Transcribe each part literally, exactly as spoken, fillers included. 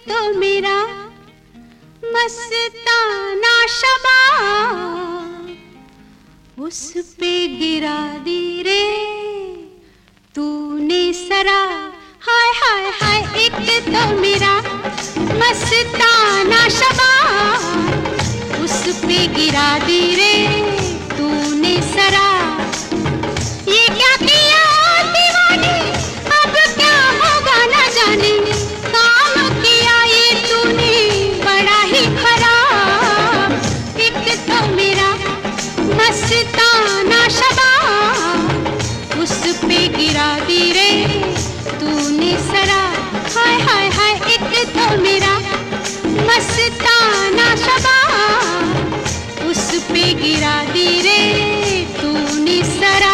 तो मेरा मस्ताना शबाब उस पे गिरा दी रे तूने सरा। हाय हाय हाय एक तो मेरा मस्ताना शबाब उस पे गिरा दी रे तूने सरा। ये क्या किया दीवाने अब क्या होगा न जाने, काम किया ये तूने बड़ा ही खराब। एक तो मेरा मस्ताना शबाब उस पे गिरा दी रे तूने सरा। हाय हाय हाय एक तो मेरा मस्ताना शबाब उस पे गिरा दी रे तूने सरा।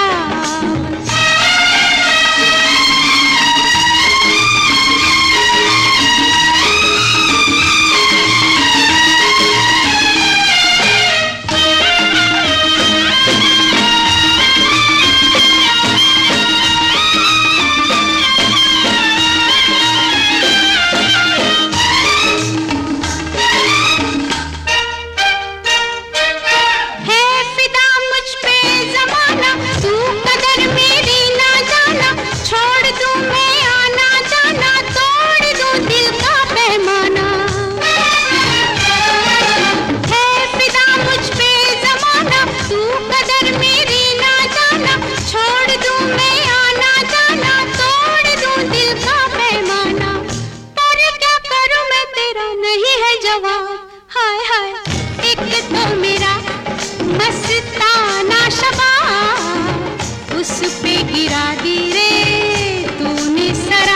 हाय हाय एक तो मेरा मस्ताना शबाब उस पे गिरा दी रे तूने सरा।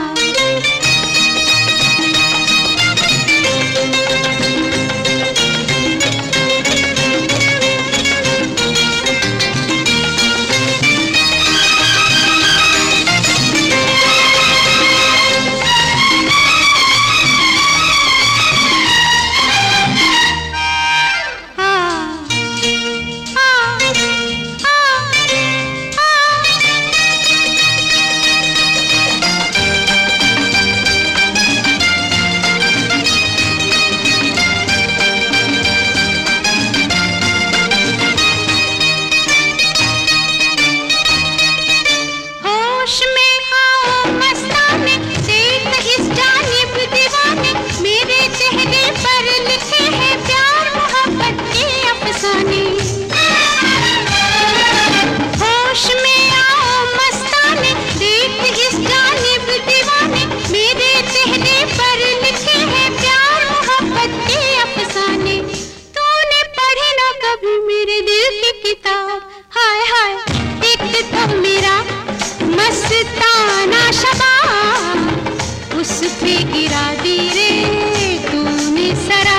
मेरे दिल की किताब हाय हाय एक तो मेरा मस्ताना शबाब उस पे गिरा दी रे तूने सरा।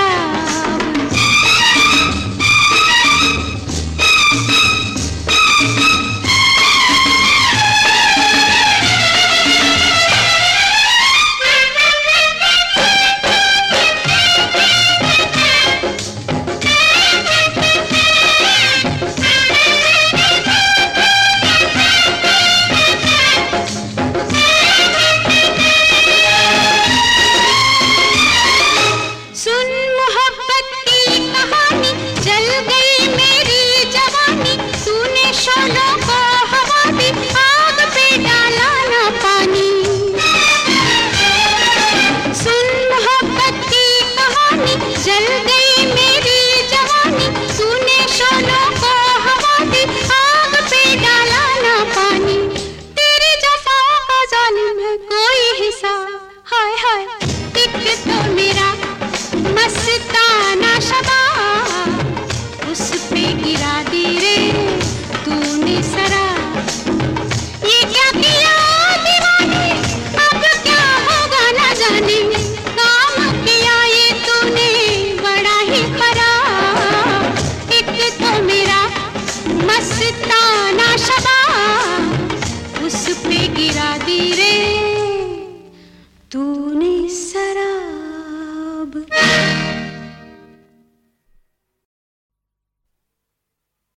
मस्ताना शबाब उस पे गिरा दी रे तूने सरा। ये क्या किया दीवाने अब क्या होगा न जाने, काम किया ये तूने बड़ा ही खराब। एक तो मेरा मस्ताना शबाब उस पे गिरा दी रे तू